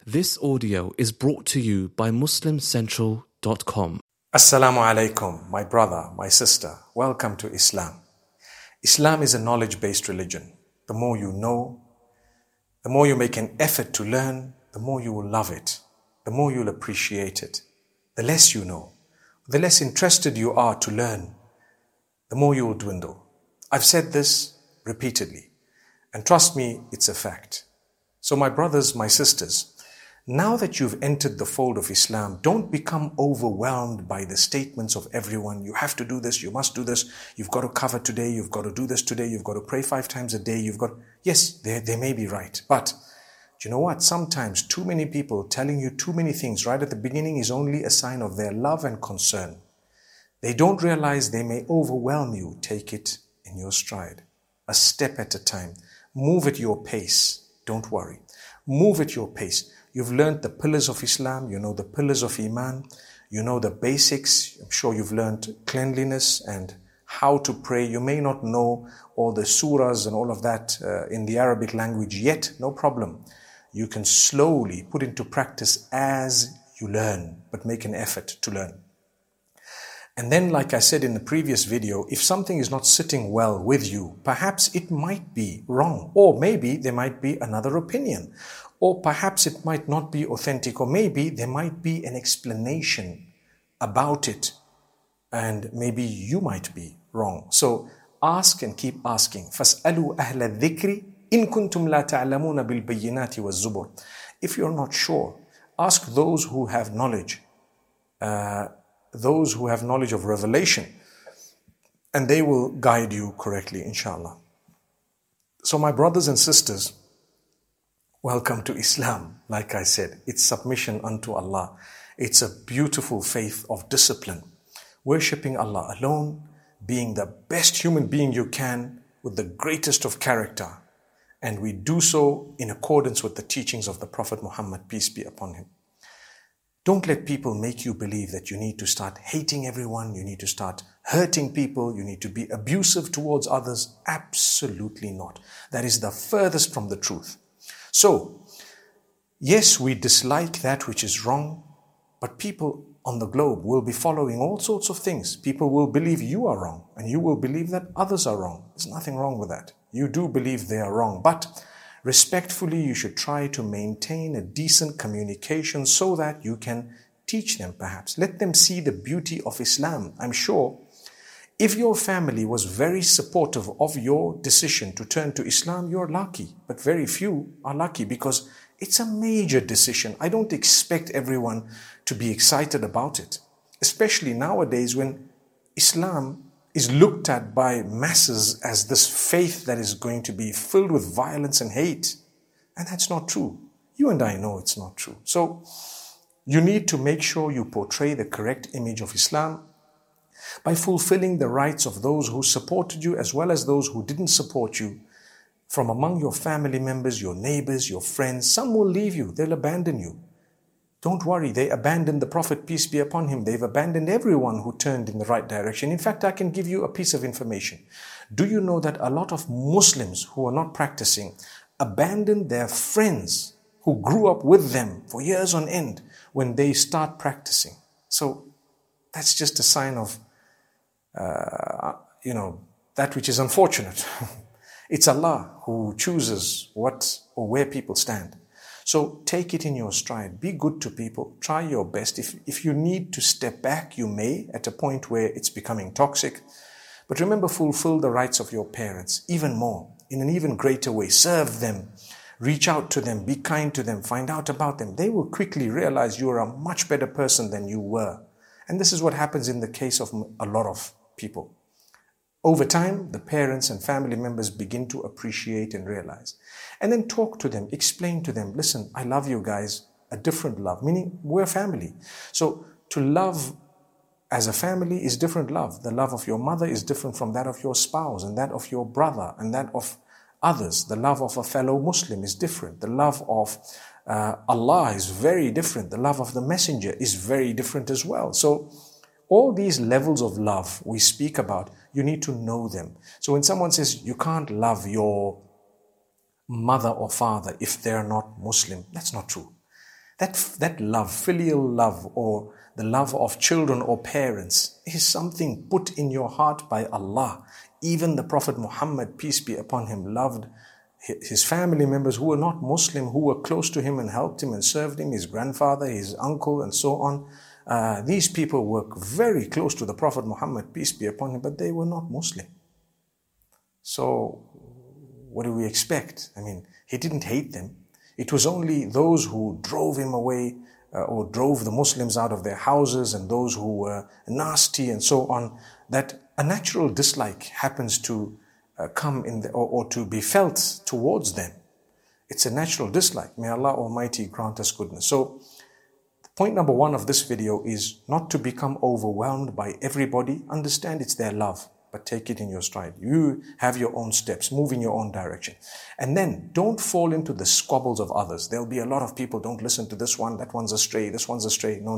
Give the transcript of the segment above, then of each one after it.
This audio is brought to you by MuslimCentral.com. Assalamu alaikum, my brother, my sister. Welcome to Islam. Islam is a knowledge-based religion. The more you know, the more you make an effort to learn, the more you will love it, the more you'll appreciate it. The less you know, the less interested you are to learn, the more you will dwindle. I've said this repeatedly, and trust me, it's a fact. So my brothers, my sisters, now that you've entered the fold of Islam, don't become overwhelmed by the statements of everyone. You have to do this, you must do this, you've got to cover today, you've got to do this today, you've got to pray 5 times a day, Yes, they may be right. But do you know what? Sometimes too many people telling you too many things right at the beginning is only a sign of their love and concern. They don't realize they may overwhelm you. Take it in your stride, a step at a time. Move at your pace. Don't worry. Move at your pace. You've learned the pillars of Islam, you know the pillars of Iman, you know the basics. I'm sure you've learned cleanliness and how to pray. You may not know all the surahs and all of that in the Arabic language yet, no problem. You can slowly put into practice as you learn, but make an effort to learn. And then, like I said in the previous video, if something is not sitting well with you, perhaps it might be wrong, or maybe there might be another opinion, or perhaps it might not be authentic, or maybe there might be an explanation about it, and maybe you might be wrong. So ask and keep asking. فَاسْأَلُوا أَهْلَ الذِّكْرِ إِن كُنْتُمْ لَا تَعْلَمُونَ بِالْبَيِّنَاتِ وَالزُّبُرِ. If you're not sure, ask those who have knowledge, those who have knowledge of revelation, and they will guide you correctly, inshallah. So my brothers and sisters, welcome to Islam. Like I said, it's submission unto Allah. It's a beautiful faith of discipline, worshipping Allah alone, being the best human being you can with the greatest of character. And we do so in accordance with the teachings of the Prophet Muhammad, peace be upon him. Don't let people make you believe that you need to start hating everyone, you need to start hurting people, you need to be abusive towards others. Absolutely not. That is the furthest from the truth. So, yes, we dislike that which is wrong, but people on the globe will be following all sorts of things. People will believe you are wrong, and you will believe that others are wrong. There's nothing wrong with that. You do believe they are wrong, but respectfully, you should try to maintain a decent communication so that you can teach them perhaps. Let them see the beauty of Islam. I'm sure if your family was very supportive of your decision to turn to Islam, you're lucky. But very few are lucky because it's a major decision. I don't expect everyone to be excited about it, especially nowadays when Islam is looked at by masses as this faith that is going to be filled with violence and hate. And that's not true. You and I know it's not true. So you need to make sure you portray the correct image of Islam by fulfilling the rights of those who supported you as well as those who didn't support you. From among your family members, your neighbors, your friends, some will leave you. They'll abandon you. Don't worry, they abandoned the Prophet, peace be upon him. They've abandoned everyone who turned in the right direction. In fact, I can give you a piece of information. Do you know that a lot of Muslims who are not practicing abandon their friends who grew up with them for years on end when they start practicing? So that's just a sign of, that which is unfortunate. It's Allah who chooses what or where people stand. So take it in your stride. Be good to people. Try your best. If you need to step back, you may at a point where it's becoming toxic. But remember, fulfill the rights of your parents even more, in an even greater way. Serve them. Reach out to them. Be kind to them. Find out about them. They will quickly realize you are a much better person than you were. And this is what happens in the case of a lot of people. Over time, the parents and family members begin to appreciate and realize. And then talk to them, explain to them, listen, I love you guys, a different love, meaning we're family. So to love as a family is different love. The love of your mother is different from that of your spouse and that of your brother and that of others. The love of a fellow Muslim is different. The love of Allah is very different. The love of the Messenger is very different as well. So all these levels of love we speak about, you need to know them. So when someone says you can't love your mother or father if they're not Muslim, that's not true. That love, filial love, or the love of children or parents, is something put in your heart by Allah. Even the Prophet Muhammad, peace be upon him, loved his family members who were not Muslim, who were close to him and helped him and served him, his grandfather, his uncle, and so on. These people were very close to the Prophet Muhammad, peace be upon him, but they were not Muslim. So, what do we expect? I mean, he didn't hate them. It was only those who drove him away or drove the Muslims out of their houses, and those who were nasty and so on, that a natural dislike happens to come in or to be felt towards them. It's a natural dislike. May Allah Almighty grant us goodness. So, point number 1 of this video is not to become overwhelmed by everybody. Understand it's their love, but take it in your stride. You have your own steps, move in your own direction. And then don't fall into the squabbles of others. There'll be a lot of people, don't listen to this one, that one's astray, this one's astray. No.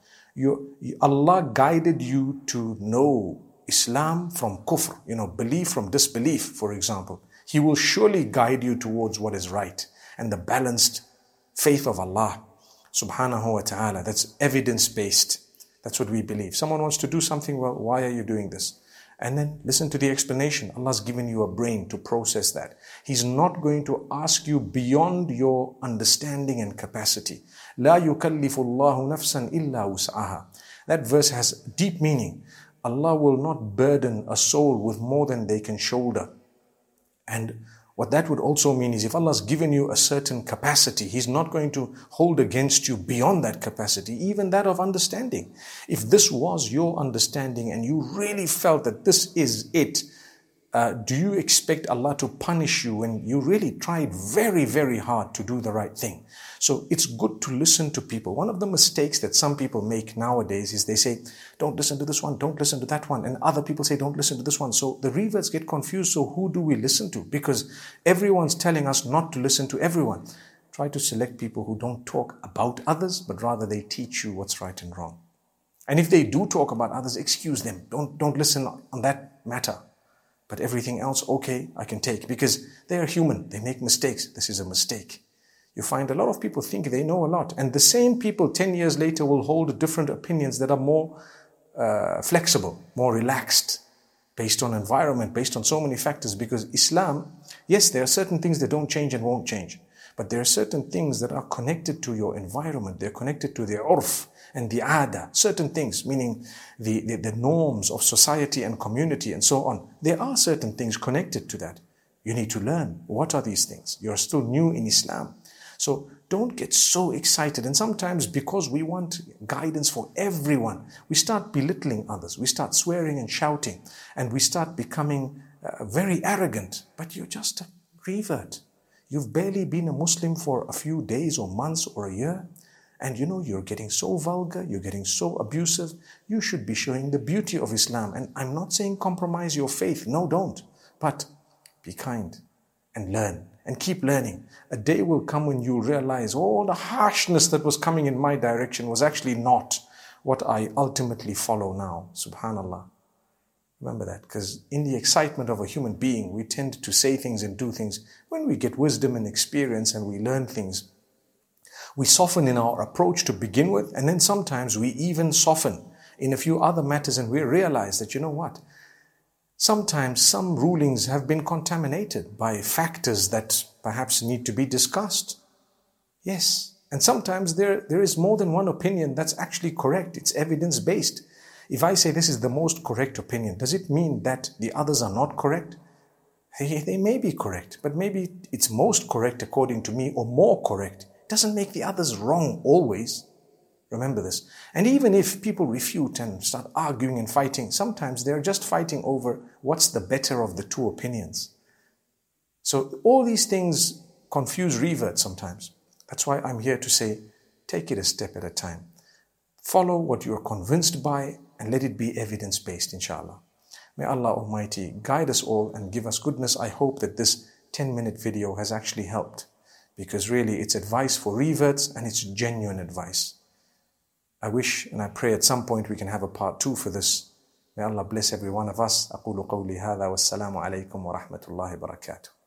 Allah guided you to know Islam from kufr, belief from disbelief, for example. He will surely guide you towards what is right and the balanced faith of Allah subhanahu wa ta'ala. That's evidence-based. That's what we believe. Someone wants to do something, well, why are you doing this? And then listen to the explanation. Allah's given you a brain to process that. He's not going to ask you beyond your understanding and capacity. لا يكلف الله نفسا إلا وسعها. That verse has deep meaning. Allah will not burden a soul with more than they can shoulder. And what that would also mean is if Allah's given you a certain capacity, He's not going to hold against you beyond that capacity, even that of understanding. If this was your understanding and you really felt that this is it, do you expect Allah to punish you when you really tried very, very hard to do the right thing? So it's good to listen to people. One of the mistakes that some people make nowadays is they say, don't listen to this one, don't listen to that one. And other people say, don't listen to this one. So the reverts get confused. So who do we listen to? Because everyone's telling us not to listen to everyone. Try to select people who don't talk about others, but rather they teach you what's right and wrong. And if they do talk about others, excuse them. Don't listen on that matter. But everything else, okay, I can take. Because they are human. They make mistakes. This is a mistake. You find a lot of people think they know a lot. And the same people 10 years later will hold different opinions that are more flexible, more relaxed, based on environment, based on so many factors. Because Islam, yes, there are certain things that don't change and won't change. But there are certain things that are connected to your environment. They're connected to the urf and the ada. Certain things, meaning the norms of society and community and so on. There are certain things connected to that. You need to learn. What are these things? You're still new in Islam. So don't get so excited. And sometimes because we want guidance for everyone, we start belittling others. We start swearing and shouting. And we start becoming very arrogant. But you're just a revert. You've barely been a Muslim for a few days or months or a year. And you're getting so vulgar, you're getting so abusive. You should be showing the beauty of Islam. And I'm not saying compromise your faith. No, don't. But be kind and learn and keep learning. A day will come when you realize all the harshness that was coming in my direction was actually not what I ultimately follow now. Subhanallah. Remember that, because in the excitement of a human being, we tend to say things and do things. When we get wisdom and experience and we learn things, we soften in our approach to begin with, and then sometimes we even soften in a few other matters, and we realize that, you know what? Sometimes some rulings have been contaminated by factors that perhaps need to be discussed. Yes, and sometimes there is more than one opinion that's actually correct. It's evidence-based. If I say this is the most correct opinion, does it mean that the others are not correct? They may be correct, but maybe it's most correct according to me or more correct. It doesn't make the others wrong always. Remember this. And even if people refute and start arguing and fighting, sometimes they're just fighting over what's the better of the two opinions. So all these things confuse reverts sometimes. That's why I'm here to say, take it a step at a time. Follow what you're convinced by and let it be evidence-based, inshallah. May Allah Almighty guide us all and give us goodness. I hope that this 10-minute video has actually helped, because really it's advice for reverts and it's genuine advice. I wish and I pray at some point we can have a part 2 for this. May Allah bless every one of us. أقول قولي هذا والسلام عليكم ورحمة الله وبركاته.